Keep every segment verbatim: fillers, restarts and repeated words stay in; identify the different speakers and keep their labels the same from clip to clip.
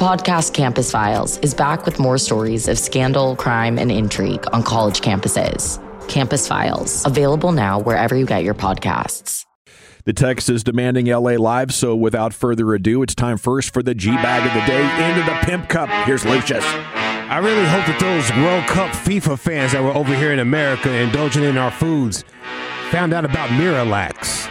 Speaker 1: podcast Campus Files is back with more stories of scandal, crime, and intrigue on college campuses. Campus Files, available now wherever you get your podcasts.
Speaker 2: The text is demanding L A Live, so without further ado, it's time first for the G-Bag of the day into the Pimp Cup. Here's Lucius.
Speaker 3: I really hope that those World Cup FIFA fans that were over here in America indulging in our foods found out about Miralax.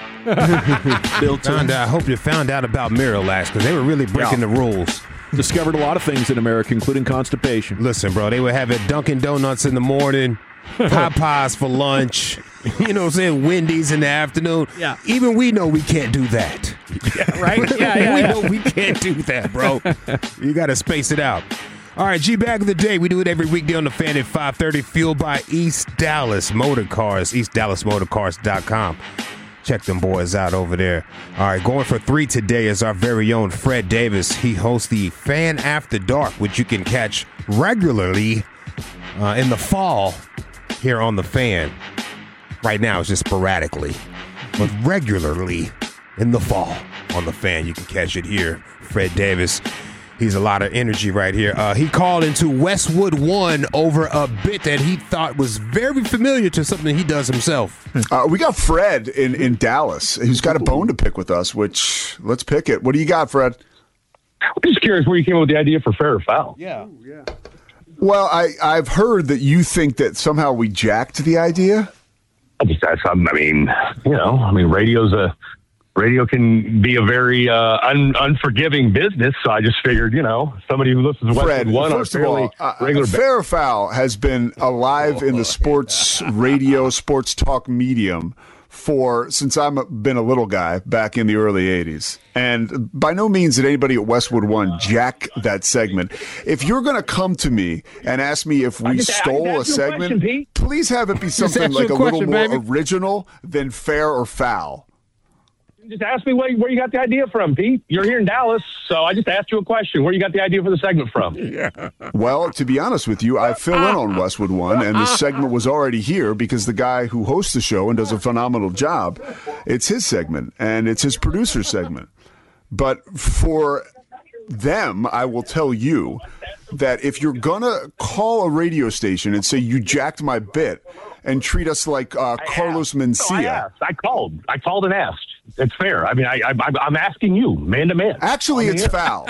Speaker 3: found out, I hope you found out about Miralax because they were really breaking yeah. the rules.
Speaker 2: Discovered a lot of things in America, including constipation.
Speaker 3: Listen, bro, they would have it Dunkin' Donuts in the morning, Popeyes for lunch, you know what I'm saying, Wendy's in the afternoon.
Speaker 2: Yeah.
Speaker 3: Even we know we can't do that.
Speaker 2: Yeah, right? Yeah, yeah,
Speaker 3: we
Speaker 2: yeah.
Speaker 3: know we can't do that, bro. You got to space it out. All right, G-Bag of the day. We do it every weekday on the Fan at five thirty, fueled by East Dallas Motor Cars, east dallas motor cars dot com. Check them boys out over there. All right, going for three today is our very own Fred Davis. He hosts the Fan After Dark, which you can catch regularly uh, in the fall here on the Fan. Right now, it's just sporadically, but regularly in the fall on the Fan. You can catch it here. Fred Davis. He's a lot of energy right here. Uh, he called into Westwood One over a bit that he thought was very familiar to something he does himself.
Speaker 4: Uh, we got Fred in, in Dallas, who's got a bone to pick with us, which, let's pick it. What do you got, Fred?
Speaker 5: I'm just curious where you came up with the idea for fair or foul.
Speaker 3: Yeah.
Speaker 4: Ooh, yeah. Well, I, I've heard that you think that somehow we jacked the idea.
Speaker 5: I just, I mean, you know, I mean, radio's a... Radio can be a very uh, un- unforgiving business, so I just figured, you know, somebody who listens to
Speaker 4: Fred,
Speaker 5: Westwood One on a
Speaker 4: first of
Speaker 5: fairly
Speaker 4: all, uh,
Speaker 5: regular
Speaker 4: Fair or Foul has been alive in the sports radio, sports talk medium for since I've been a little guy back in the early eighties. And by no means did anybody at Westwood One jack that segment. If you're going to come to me and ask me if we
Speaker 5: just,
Speaker 4: stole a segment,
Speaker 5: question,
Speaker 4: please have it be something like a
Speaker 3: question,
Speaker 4: little more
Speaker 3: baby.
Speaker 4: original than Fair or Foul.
Speaker 5: Just ask me where, where you got the idea from, Pete. You're here in Dallas, so I just asked you a question. Where you got the idea for the segment from?
Speaker 3: Yeah.
Speaker 4: Well, to be honest with you, I fill in on Westwood One, and the segment was already here because the guy who hosts the show and does a phenomenal job, it's his segment, and it's his producer segment. But for them, I will tell you that if you're going to call a radio station and say you jacked my bit and treat us like uh, Carlos Mencia.
Speaker 5: No, I asked. I called. I called and asked. It's fair. I mean, I, I, I'm asking you, man to man.
Speaker 4: Actually, it's foul.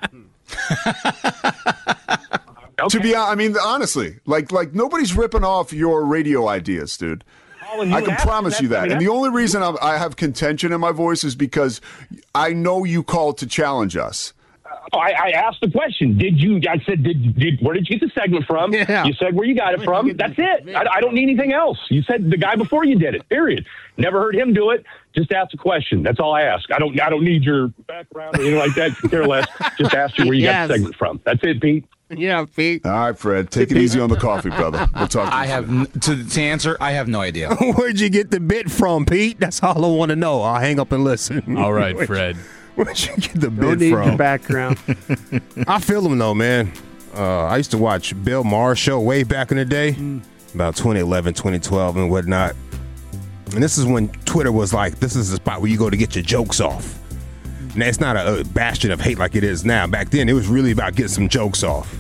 Speaker 5: Okay.
Speaker 4: To be, I mean, honestly, like, like nobody's ripping off your radio ideas, dude. I can promise you that. And the only reason I'm, I have contention in my voice is because I know you called to challenge us.
Speaker 5: Oh, I, I asked the question. Did you? I said, did, did where did you get the segment from?
Speaker 3: Yeah.
Speaker 5: You said where you got it from. That's it. I, I don't need anything else. You said the guy before you did it. Period. Never heard him do it. Just ask a question. That's all I ask. I don't. I don't need your background or anything like that. Care less. Just ask you where you yes. got the segment from. That's it, Pete.
Speaker 3: Yeah, Pete.
Speaker 4: All right, Fred. Take it easy on the coffee, brother. We'll talk. To
Speaker 6: I have n- to to answer. I have no idea.
Speaker 3: Where'd you get the bit from, Pete? That's all I want to know. I'll hang up and listen.
Speaker 6: All right, Fred.
Speaker 3: Where'd you get the
Speaker 7: Don't
Speaker 3: bit
Speaker 7: need
Speaker 3: from?
Speaker 7: your background.
Speaker 3: I feel him though, man. Uh, I used to watch Bill Maher's show way back in the day,
Speaker 7: Mm.
Speaker 3: about twenty eleven, twenty twelve, and whatnot. And this is when Twitter was like, this is the spot where you go to get your jokes off. Now, it's not a, a bastion of hate like it is now. Back then, it was really about getting some jokes off.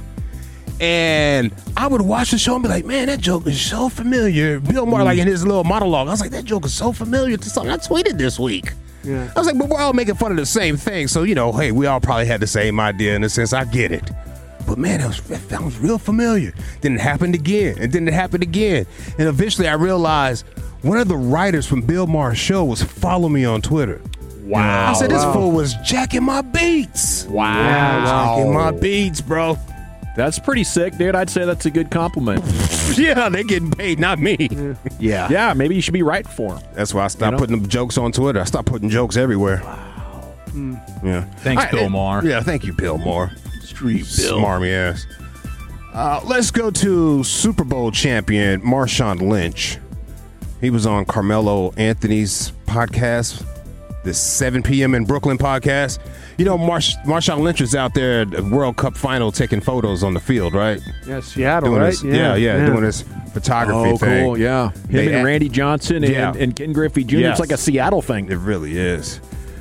Speaker 3: And I would watch the show and be like, man, that joke is so familiar. Bill Maher, like in his little monologue, I was like, that joke is so familiar to something I tweeted this week.
Speaker 7: Yeah.
Speaker 3: I was like, but we're all making fun of the same thing. So, you know, hey, we all probably had the same idea in a sense. I get it. But, man, that, was, that was real familiar. Then it happened again. And then it happened again. And eventually I realized one of the writers from Bill Maher's show was following me on Twitter.
Speaker 7: Wow.
Speaker 3: I said, this
Speaker 7: wow.
Speaker 3: fool was jacking my beats.
Speaker 2: Wow.
Speaker 7: Yeah,
Speaker 3: Jacking my beats, bro.
Speaker 2: That's pretty sick, dude. I'd say that's a good compliment.
Speaker 3: Yeah, they're getting paid, not me.
Speaker 2: Yeah. Yeah, maybe you should be right for him.
Speaker 3: That's why I stopped
Speaker 2: You know?
Speaker 3: putting the jokes on Twitter. I stopped putting jokes everywhere. Wow. Yeah.
Speaker 6: Thanks,
Speaker 3: All right,
Speaker 6: Bill Maher.
Speaker 3: Yeah, thank you, Bill Maher.
Speaker 2: Street Bill.
Speaker 3: Smarmy ass. Uh, let's go to Super Bowl champion Marshawn Lynch. He was on Carmelo Anthony's podcast, the seven p.m. in Brooklyn podcast. You know, Marsh, Marshawn Lynch was out there at the World Cup final taking photos on the field, right?
Speaker 7: Yeah, Seattle,
Speaker 3: doing
Speaker 7: right?
Speaker 3: His, yeah, yeah, yeah, doing his photography
Speaker 2: oh,
Speaker 3: thing.
Speaker 2: cool, yeah. Him
Speaker 3: They
Speaker 2: and
Speaker 3: act-
Speaker 2: Randy Johnson and,
Speaker 3: Yeah.
Speaker 2: and Ken Griffey Junior
Speaker 3: Yes.
Speaker 2: It's like a Seattle thing.
Speaker 3: It really is.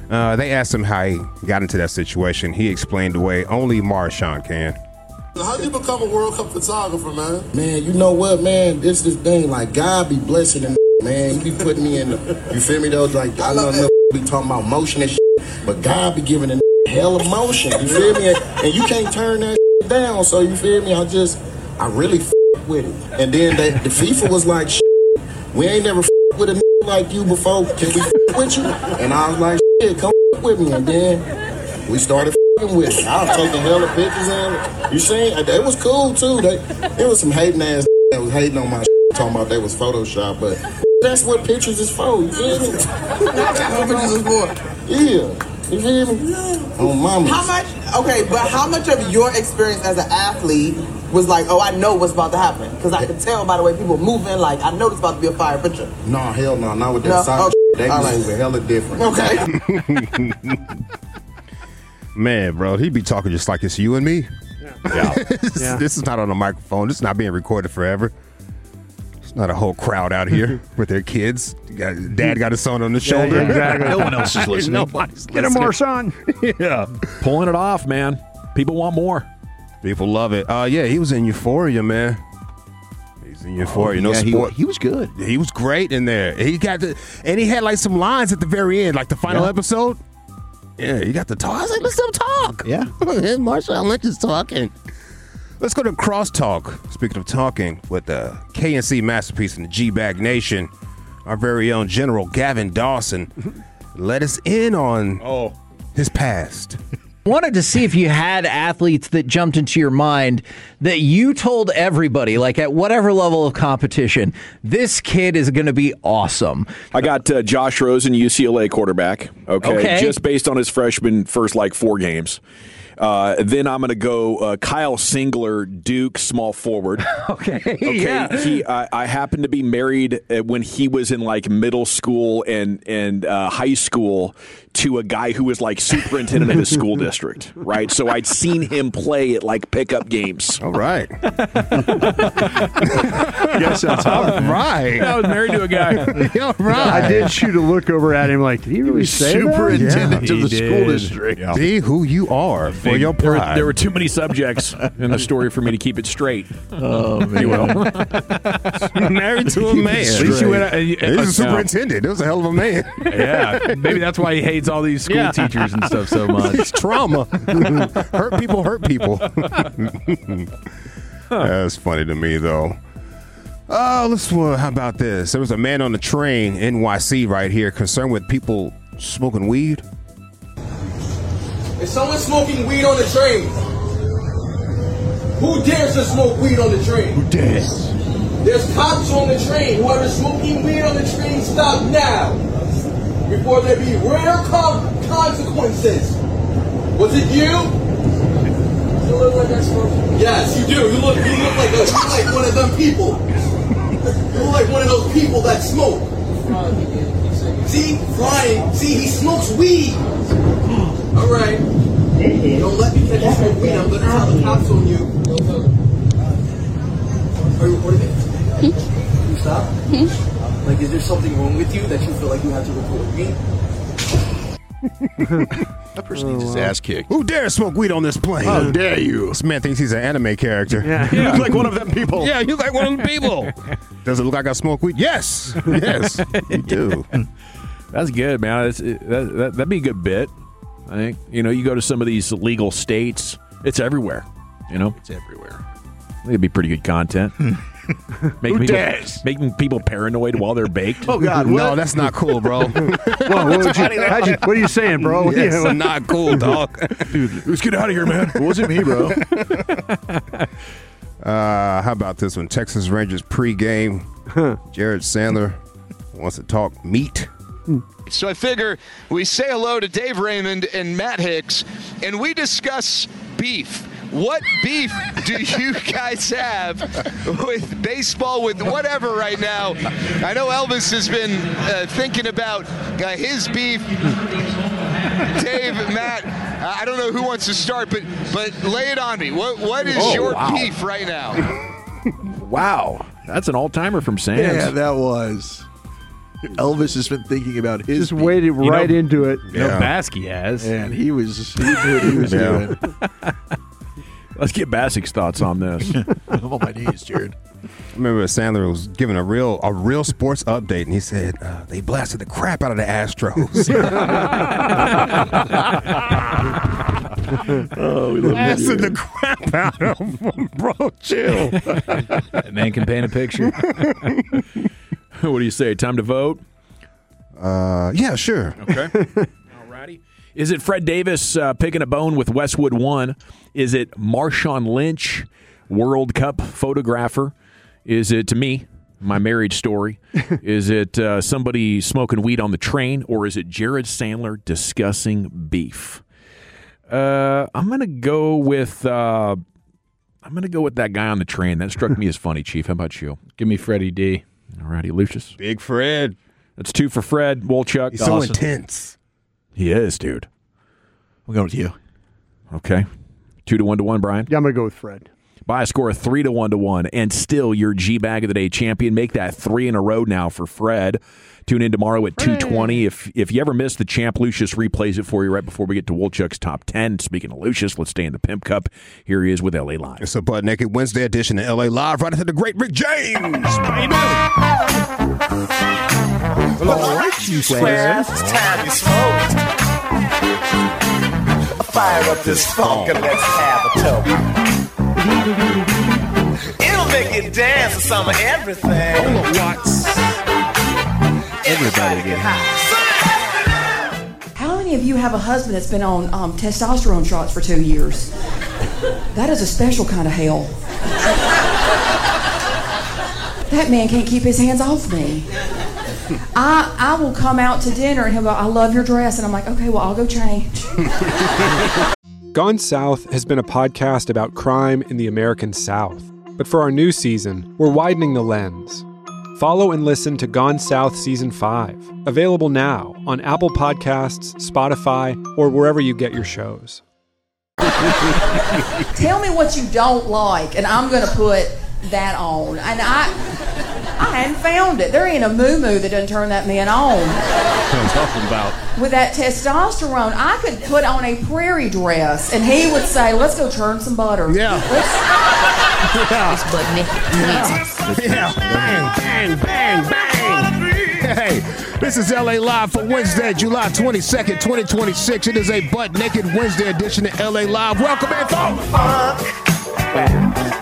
Speaker 3: Uh, they asked him how he got into that situation. He explained the way only Marshawn can.
Speaker 7: How did you become a World Cup photographer, man? Man, you know what, man? This this thing, like, God be blessing and man. He be putting me in the, you feel me, though? Like, I know that be talking about motion and shit, but God be giving a hell of motion, you feel me? And, and you can't turn that down, so you feel me? I just, I really f with it. And then they, the FIFA was like, we ain't never f with a like you before. Can we f with you? And I was like, shit, come f with me. And then we started f with it. I was taking hella pictures and you seen, it was cool too. They, there was some hating ass that was hating on my shit, talking about they was Photoshop, but that's what pictures is for, you feel me? That's what pictures is for. Yeah. You feel me? Oh, mama.
Speaker 8: How much, okay, but how much of your experience as an athlete was like, oh, I know what's about to happen? Because I could tell by the way people moving, like, I know it's about to be a fire picture.
Speaker 7: No, hell no, not with that
Speaker 8: No?
Speaker 7: soccer.
Speaker 8: Okay.
Speaker 7: They
Speaker 8: All
Speaker 7: move
Speaker 8: right.
Speaker 7: hella different.
Speaker 8: Okay.
Speaker 3: Man, bro, he be talking just like it's you and me.
Speaker 2: Yeah.
Speaker 3: this,
Speaker 9: Yeah.
Speaker 3: this is not on a microphone. This is not being recorded forever. It's not a whole crowd out here with their kids. You got- Dad got his son on the shoulder.
Speaker 9: yeah, exactly.
Speaker 6: No one else is listening.
Speaker 3: Nobody's
Speaker 9: Get him
Speaker 3: listening.
Speaker 9: more, son.
Speaker 3: Yeah.
Speaker 2: Pulling it off, man. People want more.
Speaker 3: People love it. Uh, yeah, he was in Euphoria, man. He's in Euphoria. no
Speaker 10: yeah, he,
Speaker 3: sport.
Speaker 10: he was good.
Speaker 3: He was great in there. He got the, and he had like some lines at the very end, like the final
Speaker 10: Yeah.
Speaker 3: episode. Yeah, he got the talk. I was like, let's let him talk.
Speaker 10: Yeah.
Speaker 3: Marshawn Lynch is talking. Let's go to Crosstalk. Speaking of talking, with the K N C Masterpiece and the G-Bag Nation, our very own General Gavin Dawson let us in on
Speaker 2: Oh.
Speaker 3: his past.
Speaker 11: Wanted to see if you had athletes that jumped into your mind that you told everybody, like at whatever level of competition, this kid is going to be awesome.
Speaker 2: I got uh, Josh Rosen, U C L A quarterback. Okay,
Speaker 11: Okay.
Speaker 2: just based on his freshman first like four games. Uh, then I'm going to go uh, Kyle Singler, Duke, small forward.
Speaker 11: Okay,
Speaker 2: Okay,
Speaker 11: yeah.
Speaker 2: he I, I happened to be married uh, when he was in like middle school and and uh, high school to a guy who was like superintendent of his school district, right? So I'd seen him play at like pickup games.
Speaker 3: All right.
Speaker 9: Yes, that's
Speaker 3: All right.
Speaker 2: I was married to a guy.
Speaker 3: All right.
Speaker 9: I did shoot a look over at him like, did he really say that?
Speaker 10: Superintendent
Speaker 2: Yeah,
Speaker 10: of the
Speaker 2: he
Speaker 10: school
Speaker 2: did.
Speaker 10: district.
Speaker 2: Yeah.
Speaker 3: Be who you are for your
Speaker 2: There were,
Speaker 3: pride.
Speaker 2: there were too many subjects in the story for me to keep it straight.
Speaker 10: Oh,
Speaker 2: if you will.
Speaker 3: married to a man.
Speaker 9: At least you went out-
Speaker 3: He was a superintendent. It was a hell of a man.
Speaker 12: Yeah, maybe that's why he hates all these school
Speaker 3: Yeah.
Speaker 12: teachers and stuff so much.
Speaker 3: It's trauma. Hurt people hurt people. That's funny to me, though. Oh, let's. Well, how about this? There was a man on the train, N Y C, right here, concerned with people smoking weed.
Speaker 13: Is someone smoking weed on the train? Who dares to smoke weed on the train? Who dares? There's cops on the train. Whoever's smoking weed on the train, stop now. Before there be rare con- consequences. Was it you? You look like that smoker. Yes, you do. You look. You look like a. You look like one of them people. You look like one of those people that smoke. See, flying. See, he smokes weed. All right. Don't let me catch you smoke weed. I'm gonna tell the cops on you. Are you recording it? Can you stop? Like, is there something wrong with you that you feel like you have to record me?
Speaker 10: That person needs his ass kicked.
Speaker 3: Who dares smoke weed on this plane?
Speaker 10: How dare you?
Speaker 3: This man thinks he's an anime character.
Speaker 9: Yeah.
Speaker 2: You look like one of them people.
Speaker 3: Yeah, you look like one of them people. Does it look like I smoke weed? Yes. Yes, you do.
Speaker 2: That's good, man. That's, it, that, that, that'd be a good bit. I think. You know, you go to some of these legal states, it's everywhere. You know?
Speaker 10: It's everywhere.
Speaker 2: It'd be pretty good content. Making
Speaker 10: Who
Speaker 2: people,
Speaker 10: dares?
Speaker 2: making people paranoid while they're baked.
Speaker 10: Oh, God.
Speaker 3: No,
Speaker 10: What?
Speaker 3: that's not cool, bro.
Speaker 9: Whoa, what, would you, how'd you, what are you saying, bro?
Speaker 3: That's
Speaker 9: Yeah,
Speaker 3: not cool, dog.
Speaker 2: Dude, let's get out of here, man.
Speaker 10: It wasn't me, bro.
Speaker 3: Uh, how about this one? Texas Rangers pregame. Jared Sandler wants to talk meat.
Speaker 14: So I figure we say hello to Dave Raymond and Matt Hicks, and we discuss beef. What beef do you guys have with baseball, with whatever right now? I know Elvis has been uh, thinking about uh, his beef. Dave, Matt, I don't know who wants to start, but but lay it on me. What What is
Speaker 2: Oh,
Speaker 14: your
Speaker 2: wow.
Speaker 14: beef right now?
Speaker 2: Wow. That's an all-timer from Sands.
Speaker 10: Yeah, that was. Elvis has been thinking about his.
Speaker 9: Just waded
Speaker 12: You
Speaker 9: right
Speaker 12: know-
Speaker 9: into it.
Speaker 12: You know,
Speaker 3: Yeah.
Speaker 12: Baskey has.
Speaker 10: And he was, he knew what he was
Speaker 3: Yeah.
Speaker 10: doing.
Speaker 2: Let's get Basic's thoughts on this.
Speaker 10: I'm on my knees, Jared.
Speaker 3: I remember Sandler was giving a real a real sports update, and he said uh, they blasted the crap out of the Astros.
Speaker 10: Oh, we love
Speaker 3: blasted
Speaker 10: you.
Speaker 3: the crap out of them, bro. Chill.
Speaker 12: That man can paint a picture.
Speaker 2: What do you say? Time to vote?
Speaker 3: Uh, yeah, sure.
Speaker 2: Okay. Alrighty. Is it Fred Davis uh, picking a bone with Westwood One? Is it Marshawn Lynch, World Cup photographer? Is it, to me, my marriage story? Is it uh, somebody smoking weed on the train? Or is it Jared Sandler discussing beef? Uh, I'm going to go with uh, I'm going to go with that guy on the train. That struck me as funny, Chief. How about you?
Speaker 12: Give me Freddie D.
Speaker 2: Alrighty, Lucius.
Speaker 3: Big Fred.
Speaker 2: That's two for Fred. Wolchuk.
Speaker 3: He's so intense.
Speaker 2: He is, dude.
Speaker 10: I'm going with you.
Speaker 2: Okay. Two to one to one, Brian.
Speaker 9: Yeah, I'm going to go with Fred.
Speaker 2: By a score of three to one to one, and still your G-Bag of the Day champion. Make that three in a row now for Fred. Tune in tomorrow at two twenty. If if you ever missed the champ, Lucius replays it for you right before we get to Wolchuk's top ten. Speaking of Lucius, let's stay in the Pimp Cup. Here he is with L A Live.
Speaker 3: It's a Butt Naked Wednesday edition of L A Live, right after the great Rick James, baby.
Speaker 15: Well, all right, you squares, it's time you smoke. Fire up this funk and let's have a toke. It'll make you dance to some of everything.
Speaker 3: Hold up, Watts.
Speaker 15: Everybody get high.
Speaker 16: How many of you have a husband that's been on um, testosterone shots for two years? That is a special kind of hell. That man can't keep his hands off me. I I will come out to dinner and he'll go, I love your dress. And I'm like, okay, well, I'll go change.
Speaker 17: Gone South has been a podcast about crime in the American South. But for our new season, we're widening the lens. Follow and listen to Gone South Season five, available now on Apple Podcasts, Spotify, or wherever you get your shows.
Speaker 16: Tell me what you don't like, and I'm going to put that on. And I I hadn't found it. There ain't a moo-moo that doesn't turn that man on.
Speaker 12: What I'm talking about.
Speaker 16: With that testosterone, I could put on a prairie dress, and he would say, let's go churn some butter.
Speaker 3: Yeah.
Speaker 16: Let's...
Speaker 3: Yeah. Yeah. Bang, bang, bang, bang. Hey, this is L A Live for Wednesday, July twenty-second, twenty twenty-six. It is a Butt Naked Wednesday edition of L A Live. Welcome in, folks.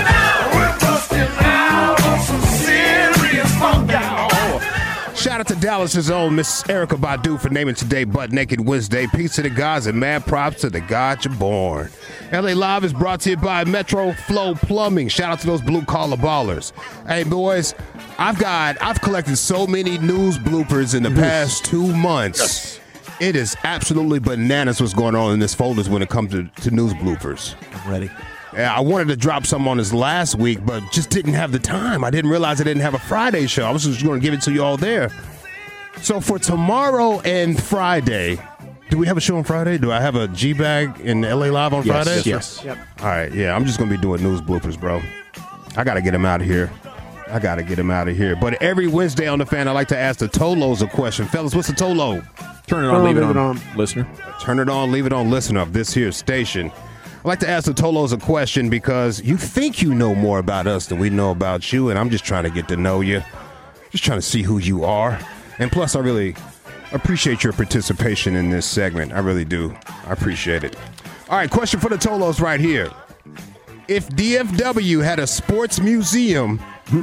Speaker 3: Shout out to Dallas's own Miss Erica Badu for naming today Butt Naked Wednesday. Peace to the gods and mad props to the God you're born. L A Live is brought to you by Metro Flow Plumbing. Shout out to those blue collar ballers. Hey boys, I've got I've collected so many news bloopers in the past two months. Yes. It is absolutely bananas what's going on in this folders when it comes to, to news bloopers.
Speaker 10: I'm ready.
Speaker 3: Yeah, I wanted to drop some on this last week, but just didn't have the time. I didn't realize I didn't have a Friday show. I was just going to give it to you all there. So for tomorrow and Friday, do we have a show on Friday? Do I have a G-Bag in L A Live on
Speaker 2: Yes,
Speaker 3: Friday?
Speaker 2: yes.
Speaker 9: Yep.
Speaker 3: All right, yeah, I'm just going to be doing news bloopers, bro. I got to get him out of here. I got to get him out of here. But every Wednesday on The Fan, I like to ask the Tolos a question. Fellas, what's the Tolo?
Speaker 2: Turn it on, leave it on, listener.
Speaker 3: Turn it on, leave it on, listener of this here station. I like to ask the Tolos a question because you think you know more about us than we know about you, and I'm just trying to get to know you. Just trying to see who you are. And plus, I really appreciate your participation in this segment. I really do. I appreciate it. All right, question for the Tolos right here. If D F W had a sports museum,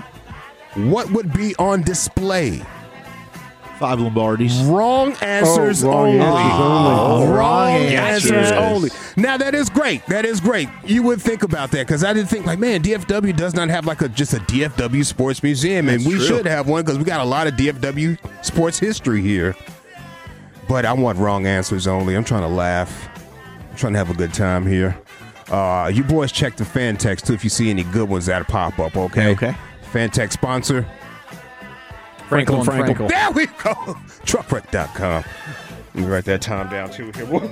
Speaker 3: what would be on display?
Speaker 10: Five Lombardis.
Speaker 3: Wrong answers
Speaker 9: Oh, wrong
Speaker 3: only.
Speaker 9: answers only.
Speaker 3: Wrong
Speaker 10: Wrong
Speaker 3: answers
Speaker 10: answers.
Speaker 3: only. Now that is great. That is great. You would think about that because I didn't think like, man, D F W does not have like a just a D F W sports museum, and
Speaker 10: That's
Speaker 3: we
Speaker 10: true.
Speaker 3: should have one because we got a lot of D F W sports history here. But I want wrong answers only. I'm trying to laugh. I'm trying to have a good time here. Uh, you boys check the fan text too if you see any good ones that pop up. Okay.
Speaker 10: Okay.
Speaker 3: Fan text sponsor.
Speaker 2: Franklin,
Speaker 12: Franklin,
Speaker 2: Frankel.
Speaker 3: There we go. truck wreck dot com. Let me write that time down too.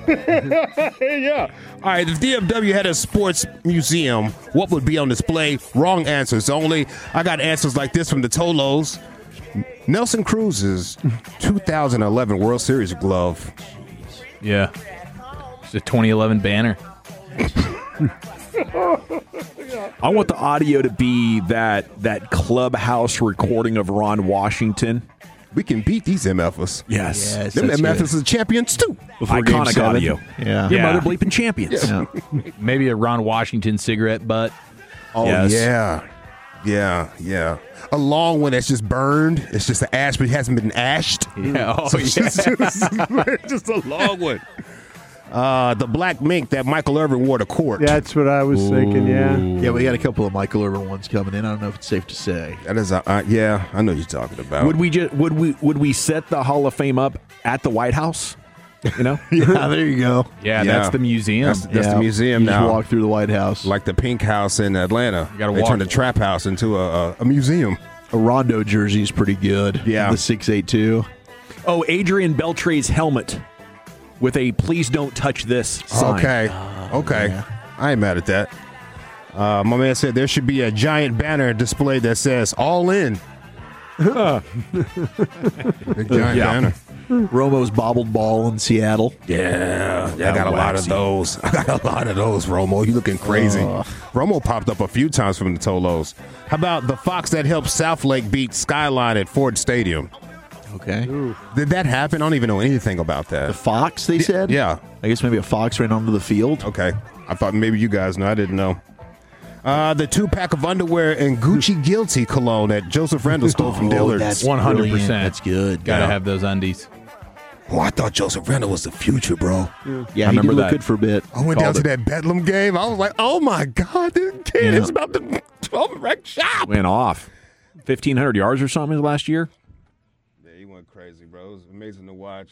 Speaker 3: Here. Yeah. All right. If D F W had a sports museum, what would be on display? Wrong answers only. I got answers like this from the Tolos. Nelson Cruz's two thousand eleven World Series glove.
Speaker 12: Yeah. It's a twenty eleven banner.
Speaker 2: I want the audio to be that that clubhouse recording of Ron Washington.
Speaker 3: We can beat these M Fs.
Speaker 2: Yes.
Speaker 10: Yes,
Speaker 3: Them
Speaker 10: that's
Speaker 3: M Fs
Speaker 10: good.
Speaker 3: are champions too.
Speaker 10: Before game
Speaker 2: Iconic
Speaker 10: seven.
Speaker 2: audio.
Speaker 10: Yeah.
Speaker 2: Your
Speaker 12: Yeah.
Speaker 2: mother bleeping champions.
Speaker 10: Yeah.
Speaker 12: Maybe a Ron Washington cigarette butt.
Speaker 3: Oh
Speaker 2: Yes.
Speaker 3: yeah, yeah, yeah. A long one that's just burned. It's just an ash, but it hasn't been ashed.
Speaker 12: Yeah. Oh,
Speaker 3: So it's
Speaker 12: yeah.
Speaker 3: just, just, just a long one. Uh, the black mink that Michael Irvin wore to court.
Speaker 9: That's what I was thinking. Yeah.
Speaker 10: Yeah, we got a couple of Michael Irvin ones coming in. I don't know if it's safe to say.
Speaker 3: That is, a, uh, yeah, I know what you're talking about.
Speaker 2: Would we just would we would we set the Hall of Fame up at the White House? You know?
Speaker 10: Yeah, there you go.
Speaker 12: Yeah,
Speaker 3: Yeah.
Speaker 12: that's the museum.
Speaker 3: That's, that's
Speaker 10: Yeah.
Speaker 3: the museum
Speaker 10: You
Speaker 3: now.
Speaker 10: Just walk through the White House.
Speaker 3: Like the Pink House in Atlanta.
Speaker 12: You gotta
Speaker 3: they
Speaker 12: walk-
Speaker 3: turned the Trap House into a, a, a museum.
Speaker 10: A Rondo jersey is pretty good.
Speaker 3: Yeah.
Speaker 10: The six eight two.
Speaker 2: Oh, Adrian Beltre's helmet with a "Please don't touch this" sign.
Speaker 3: Okay, okay. I ain't mad at that. Uh, my man said there should be a giant banner displayed that says "All In." Big giant
Speaker 2: Yeah.
Speaker 3: banner.
Speaker 10: Romo's bobbled ball in Seattle.
Speaker 3: Yeah, I got a lot of those. I got a lot of those, Romo. You looking crazy. Romo popped up a few times from the Tolos. How about the Fox that helped Southlake beat Skyline at Ford Stadium?
Speaker 10: Okay.
Speaker 3: Did that happen? I don't even know anything about that.
Speaker 10: The Fox, they said?
Speaker 3: Yeah.
Speaker 10: I guess maybe a Fox ran onto the field.
Speaker 3: Okay. I thought maybe you guys know. I didn't know. Uh, the two pack of underwear and Gucci Guilty cologne that Joseph Randall stole from
Speaker 10: Oh,
Speaker 3: Dillard's.
Speaker 10: that's
Speaker 12: one hundred
Speaker 10: brilliant.
Speaker 12: percent.
Speaker 10: That's good.
Speaker 12: Gotta
Speaker 3: Yeah.
Speaker 12: have those undies.
Speaker 3: Oh, I thought Joseph Randall was the future, bro.
Speaker 10: Yeah,
Speaker 2: I
Speaker 10: he
Speaker 2: remember
Speaker 10: did look
Speaker 2: that.
Speaker 10: good for a bit.
Speaker 3: I went down
Speaker 10: Called
Speaker 3: to
Speaker 10: it.
Speaker 3: that Bedlam game. I was like, oh my God, this kid
Speaker 10: Yeah.
Speaker 3: is about to twelve wreck shop.
Speaker 2: Went off. fifteen hundred yards or something last year.
Speaker 3: Yeah, he went crazy, bro. It was amazing to watch.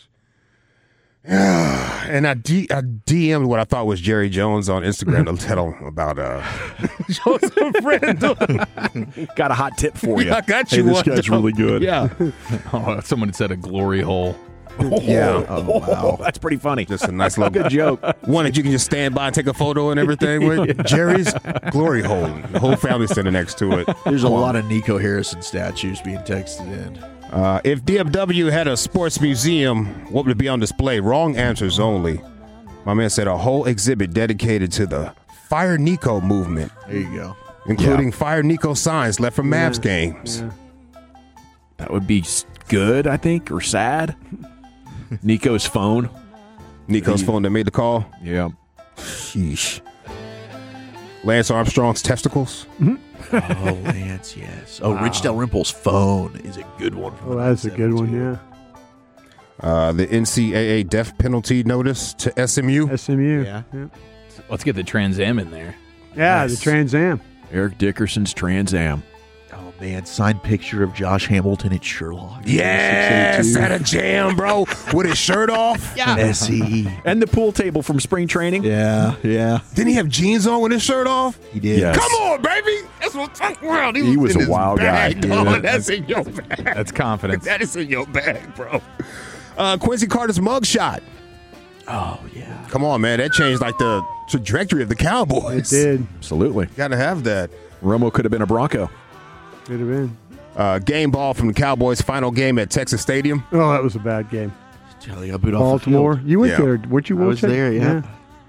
Speaker 3: Yeah, and I, D- I D M'd what I thought was Jerry Jones on Instagram to tell him about uh, Joseph Randall.
Speaker 2: Got a hot tip for you.
Speaker 3: I got
Speaker 10: Hey,
Speaker 3: you
Speaker 10: this
Speaker 3: one.
Speaker 10: guy's
Speaker 3: dog.
Speaker 10: really good.
Speaker 3: Yeah.
Speaker 12: Oh, someone had said a glory hole.
Speaker 3: Yeah.
Speaker 10: Oh, wow.
Speaker 2: That's pretty funny.
Speaker 3: Just a nice little
Speaker 2: Good joke.
Speaker 3: One that you can just stand by and take a photo and everything with. Jerry's glory hole. The whole family standing next to it.
Speaker 10: There's a lot of Nico Harrison statues being texted in.
Speaker 3: Uh, if D F W had a sports museum, what would be on display? Wrong answers only. My man said a whole exhibit dedicated to the Fire Nico movement,
Speaker 10: There you go.
Speaker 3: including Fire Nico signs left from Mavs games.
Speaker 2: That would be s- good, I think, or sad. Nico's phone.
Speaker 3: Nico's phone that made the call.
Speaker 2: Yeah.
Speaker 3: Sheesh. Lance Armstrong's testicles.
Speaker 10: Oh, Lance, yes. Oh, Rich Dalrymple's phone is a good one. From
Speaker 9: Oh, that's a good one. Yeah.
Speaker 3: Uh, the N C double A death penalty notice to S M U.
Speaker 9: S M U.
Speaker 10: Yeah.
Speaker 9: Yeah.
Speaker 12: Let's get the Trans Am in there.
Speaker 9: Yeah,
Speaker 2: Nice.
Speaker 9: the Trans Am.
Speaker 2: Eric Dickerson's Trans Am.
Speaker 10: Oh, man. Signed picture of Josh Hamilton at Sherlock.
Speaker 3: Yes,
Speaker 10: six eight two.
Speaker 3: at a jam, bro, with his shirt off.
Speaker 10: Yeah. S E.
Speaker 2: And the pool table from spring training.
Speaker 10: Yeah, yeah.
Speaker 3: Didn't he have jeans on with his shirt off?
Speaker 10: He did.
Speaker 2: Yes.
Speaker 3: Come on, baby. That's what I'm talking about.
Speaker 2: He was
Speaker 3: in
Speaker 2: a
Speaker 3: his
Speaker 2: wild
Speaker 3: bag,
Speaker 2: guy.
Speaker 3: dog.
Speaker 2: Yeah.
Speaker 3: That's in your bag.
Speaker 12: That's confidence.
Speaker 3: That is in your bag, bro. Uh, Quincy Carter's mugshot.
Speaker 10: Oh, yeah.
Speaker 3: Come on, man. That changed like the trajectory of the
Speaker 9: It
Speaker 3: Cowboys.
Speaker 9: did.
Speaker 2: Absolutely.
Speaker 3: Got to have that.
Speaker 2: Romo could have been a Bronco.
Speaker 9: Could have been.
Speaker 3: Uh, game ball from the Cowboys' final game at Texas Stadium.
Speaker 9: Oh, that was a bad game.
Speaker 10: Charlie got booed off the
Speaker 9: Baltimore.
Speaker 10: field.
Speaker 9: You went
Speaker 3: Yeah.
Speaker 9: there, weren't you?
Speaker 10: I was
Speaker 9: Wilczek?
Speaker 10: there, yeah.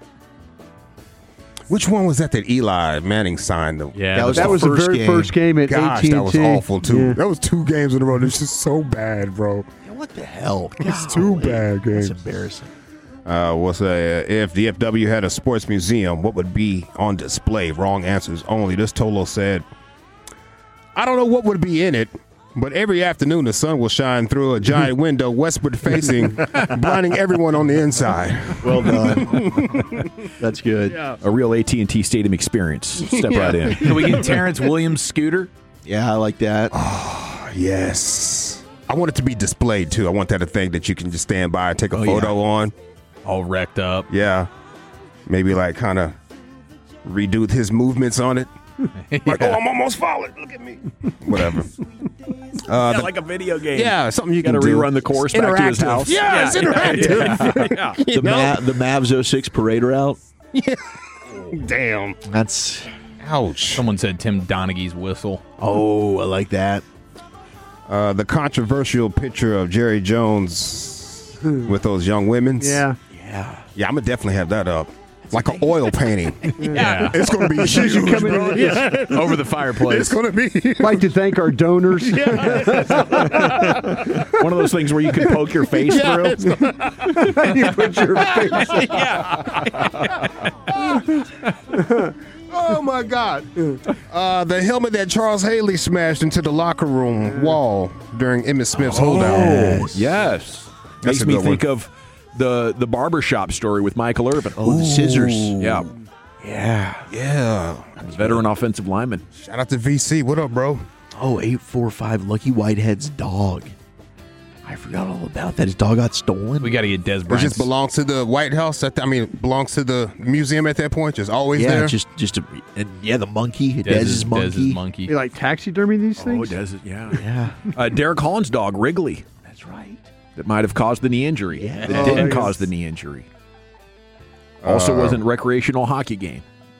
Speaker 3: Which one was that that Eli Manning signed? The,
Speaker 12: Yeah,
Speaker 10: That was
Speaker 9: That
Speaker 10: the
Speaker 9: was the
Speaker 10: first
Speaker 9: very
Speaker 10: game.
Speaker 9: first game at
Speaker 3: Gosh,
Speaker 9: A T and T.
Speaker 3: that was awful, too.
Speaker 9: Yeah.
Speaker 3: That was two games in a row. It's just so bad, bro.
Speaker 10: Yeah, what the hell?
Speaker 3: It's too
Speaker 10: Golly.
Speaker 3: bad,
Speaker 10: That's
Speaker 3: game.
Speaker 10: embarrassing.
Speaker 3: Uh, what's uh, if D F W had a sports museum, what would be on display? Wrong answers only. This Tolo said, I don't know what would be in it, but every afternoon the sun will shine through a giant window westward facing, blinding everyone on the inside.
Speaker 10: Well done. That's good.
Speaker 2: A real A T and T Stadium experience. Step right in.
Speaker 12: Can we get Terrence Williams' scooter?
Speaker 10: Yeah, I like that.
Speaker 3: Yes. I want it to be displayed, too. I want that a thing that you can just stand by and take a
Speaker 10: Oh,
Speaker 3: photo
Speaker 10: yeah.
Speaker 3: on.
Speaker 12: All wrecked up.
Speaker 3: Yeah. Maybe like kind of redo his movements on it. Like, oh, I'm almost falling. Look at me. Whatever. Uh,
Speaker 2: Yeah,
Speaker 3: the-
Speaker 2: like a video game.
Speaker 3: yeah, something you
Speaker 2: Got
Speaker 3: can
Speaker 2: to
Speaker 3: do.
Speaker 2: rerun the course back to his
Speaker 3: Interactive.
Speaker 2: house.
Speaker 3: Yeah, it's interactive.
Speaker 2: Yeah.
Speaker 3: You
Speaker 10: The,
Speaker 3: know?
Speaker 10: Ma- the Mavs oh six parade route.
Speaker 3: Damn.
Speaker 10: That's.
Speaker 3: Ouch.
Speaker 12: Someone said Tim Donaghy's whistle.
Speaker 10: Oh, I like that.
Speaker 3: Uh, the controversial picture of Jerry Jones with those young women.
Speaker 9: Yeah.
Speaker 10: Yeah.
Speaker 3: Yeah, I'm going to definitely have that up. Like an oil painting.
Speaker 12: Yeah.
Speaker 3: It's going to be huge,
Speaker 9: come in
Speaker 3: bro.
Speaker 9: and-
Speaker 3: Yeah.
Speaker 12: Over the fireplace.
Speaker 3: It's going to be huge.
Speaker 9: Like to thank our donors.
Speaker 2: One of those things where you can poke your face
Speaker 3: Yeah,
Speaker 2: through.
Speaker 3: it's gonna-
Speaker 9: You put your face.
Speaker 3: Oh, my God. Uh, the helmet that Charles Haley smashed into the locker room wall during Emmitt Smith's holdout.
Speaker 2: Oh, yes.
Speaker 3: That's
Speaker 2: Makes
Speaker 3: a
Speaker 2: me
Speaker 3: good
Speaker 2: think
Speaker 3: one.
Speaker 2: of the the barbershop story with Michael Irvin.
Speaker 10: Oh, the scissors.
Speaker 2: Yeah.
Speaker 10: Yeah.
Speaker 3: Yeah.
Speaker 2: Veteran offensive lineman.
Speaker 3: Shout out to V C. What up, bro?
Speaker 10: Oh, eight four five Lucky Whitehead's dog. I forgot all about that. His dog got stolen.
Speaker 12: We got to get Des
Speaker 3: It
Speaker 12: Bryant.
Speaker 3: just belongs to the White House. At the, I mean, it belongs to the museum at that point. Just always
Speaker 10: yeah,
Speaker 3: there.
Speaker 10: just just a, and yeah, the monkey,
Speaker 12: Dez's,
Speaker 10: Dez's monkey.
Speaker 12: Dez's monkey.
Speaker 9: You like taxidermy these
Speaker 2: Oh,
Speaker 9: things?
Speaker 2: does it? Yeah.
Speaker 10: Yeah,
Speaker 2: Uh, Derek Holland's dog, Wrigley,
Speaker 10: that's right.
Speaker 2: that might have caused the knee injury.
Speaker 10: Yeah.
Speaker 2: That
Speaker 9: Oh,
Speaker 2: didn't
Speaker 9: I guess-
Speaker 2: cause the knee injury. Also
Speaker 3: Uh,
Speaker 2: wasn't a recreational hockey game.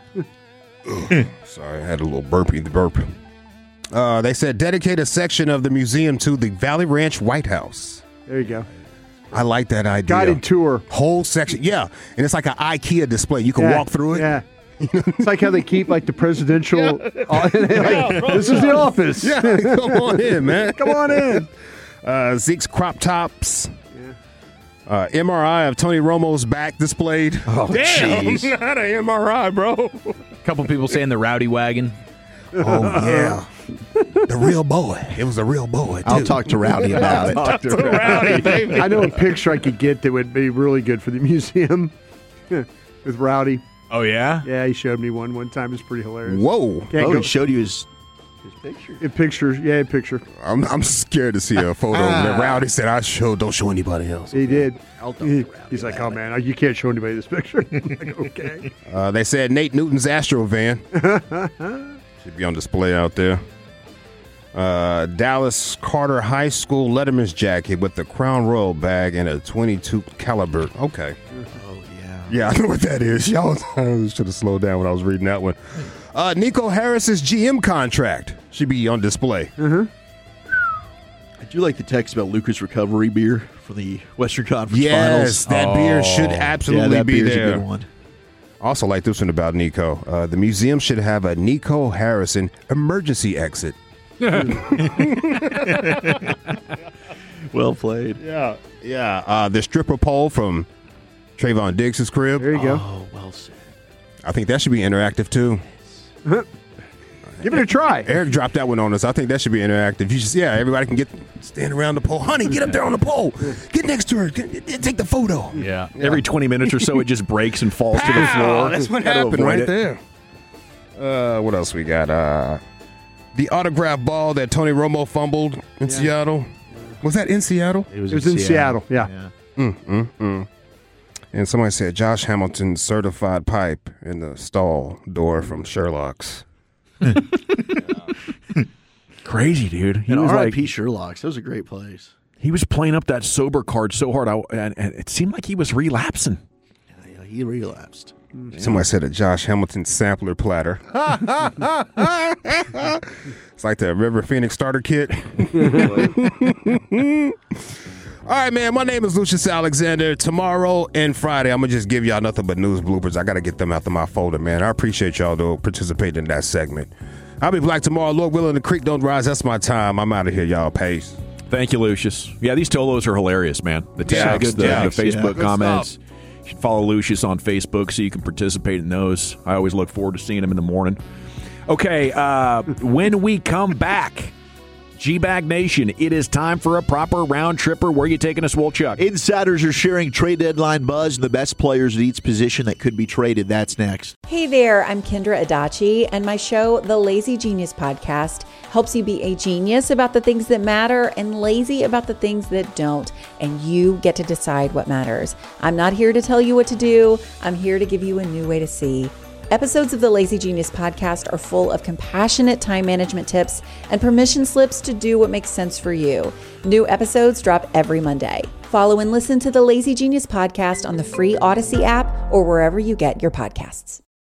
Speaker 3: Sorry, I had a little burpee. The burp. Uh, they said dedicate a section of the museum to the Valley Ranch White House.
Speaker 9: There you go.
Speaker 3: I like that idea.
Speaker 9: Guided tour.
Speaker 3: Whole section. Yeah, and it's like an IKEA display. You can
Speaker 9: Yeah,
Speaker 3: walk through it.
Speaker 9: Yeah. It's like how they keep like the presidential. like, this is the office.
Speaker 3: Yeah, come on in, man.
Speaker 9: Come on in.
Speaker 3: Uh, Zeke's crop tops. Uh, M R I of Tony Romo's back displayed.
Speaker 12: Oh,
Speaker 3: damn!
Speaker 12: jeez.
Speaker 3: Not an M R I, bro.
Speaker 12: A couple people saying the rowdy wagon.
Speaker 3: Oh yeah, the real boy. It was a real boy. Too.
Speaker 10: I'll talk to Rowdy about it.
Speaker 3: Talk to Rowdy, baby.
Speaker 9: I know a picture I could get that would be really good for the museum with Rowdy.
Speaker 12: Oh, yeah?
Speaker 9: Yeah, he showed me one one time. It's pretty hilarious.
Speaker 3: Whoa!
Speaker 9: Can't
Speaker 10: oh,
Speaker 9: go-
Speaker 10: he showed you his his picture.
Speaker 9: In pictures, yeah, in picture.
Speaker 3: I'm I'm scared to see a photo that Rowdy said I show. Don't show anybody else.
Speaker 9: He did.
Speaker 10: I'll talk
Speaker 9: He-
Speaker 10: to Rowdy
Speaker 9: he's like,
Speaker 10: about
Speaker 9: oh man, you can't show anybody this picture. I'm like, okay.
Speaker 3: Uh, they said Nate Newton's Astro van should be on display out there. Uh, Dallas Carter High School Letterman's jacket with the Crown Royal bag and a twenty-two caliber. Okay.
Speaker 10: Oh yeah.
Speaker 3: Yeah, I know what that is. Y'all should have slowed down when I was reading that one. Uh, Nico Harris's G M contract should be on display.
Speaker 9: Mm-hmm.
Speaker 10: I do like the text about Lucas Recovery beer for the Western Conference
Speaker 3: Yes,
Speaker 10: Finals.
Speaker 3: that beer should absolutely
Speaker 10: yeah, that
Speaker 3: be
Speaker 10: beer's
Speaker 3: there.
Speaker 10: a good one.
Speaker 3: Also, like this one about Nico. Uh, the museum should have a Nico Harrison emergency exit.
Speaker 10: Well played.
Speaker 3: Yeah, yeah. Uh, the stripper pole from Trayvon Diggs' crib.
Speaker 9: There you go.
Speaker 10: Oh, well said.
Speaker 3: I think that should be interactive too.
Speaker 9: Give it a try.
Speaker 3: Eric dropped that one on us. I think that should be interactive. You just, yeah, everybody can get stand around the pole. Honey, get up there on the pole. Get next to her. Get, get- take the photo.
Speaker 2: Yeah. Every twenty minutes or so, it just breaks and falls to the
Speaker 3: Pow!
Speaker 2: floor.
Speaker 3: That's what
Speaker 2: Gotta
Speaker 3: happened
Speaker 2: avoid
Speaker 3: right
Speaker 2: it.
Speaker 3: there. Uh, what else we got? Uh, the autograph ball that Tony Romo fumbled in
Speaker 9: Yeah.
Speaker 3: Seattle. Was that in Seattle?
Speaker 10: It was,
Speaker 9: It was in Seattle. Yeah.
Speaker 10: Yeah.
Speaker 3: Mm, mm, mm. And somebody said Josh Hamilton's certified pipe in the stall door from Sherlock's.
Speaker 2: Crazy, dude. He
Speaker 10: And
Speaker 2: was
Speaker 10: R I
Speaker 2: like,
Speaker 10: P Sherlock's. That was a great place.
Speaker 2: he was playing up that sober card so hard, I, and, and it seemed like he was relapsing.
Speaker 10: Yeah, he relapsed.
Speaker 3: Somebody said a Josh Hamilton sampler platter. It's like the River Phoenix starter kit. All right, man. My name is Lucius Alexander. Tomorrow and Friday, I'm going to just give y'all nothing but news bloopers. I got to get them out of my folder, man. I appreciate y'all, though, participating in that segment. I'll be back tomorrow. Lord willing, the creek don't rise. That's my time. I'm out of here, y'all. Peace.
Speaker 2: Thank you, Lucius. Yeah, these Tolos are hilarious, man. The
Speaker 3: Yeah,
Speaker 2: texts,
Speaker 3: good
Speaker 2: the, the
Speaker 3: texts, yeah.
Speaker 2: Facebook
Speaker 3: Good
Speaker 2: comments.
Speaker 3: stuff.
Speaker 2: You should follow Lucius on Facebook so you can participate in those. I always look forward to seeing him in the morning. Okay, uh, when we come back, G-Bag Nation, it is time for a proper round tripper. Where are you taking us, Wolchuk?
Speaker 10: Insiders are sharing trade deadline buzz and the best players at each position that could be traded. That's next.
Speaker 18: Hey there, I'm Kendra Adachi, and my show, The Lazy Genius Podcast, helps you be a genius about the things that matter and lazy about the things that don't, and you get to decide what matters. I'm not here to tell you what to do. I'm here to give you a new way to see. Episodes of the Lazy Genius Podcast are full of compassionate time management tips and permission slips to do what makes sense for you. New episodes drop every Monday. Follow and listen to the Lazy Genius Podcast on the free Odyssey app or wherever you get your podcasts.